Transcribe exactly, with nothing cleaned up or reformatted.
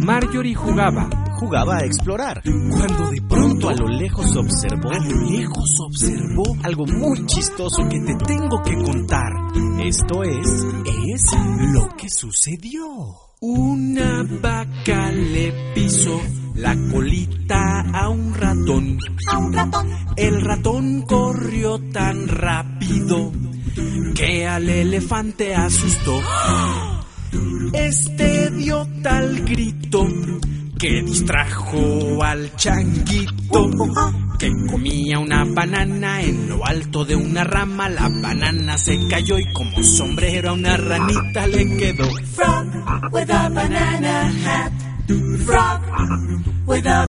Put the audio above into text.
Marjorie jugaba. Jugaba a explorar. Cuando de pronto A lo lejos observó. A lo lejos observó algo muy chistoso que te tengo que contar. Esto es... Es lo que sucedió. Una vaca le pisó la colita a un ratón. A un ratón. El ratón corrió tan rápido que al elefante asustó. Este dio tal grito que distrajo al changuito, que comía una banana en lo alto de una rama. La banana se cayó y como sombrero a una ranita le quedó. Frog with a banana hat. Frog with a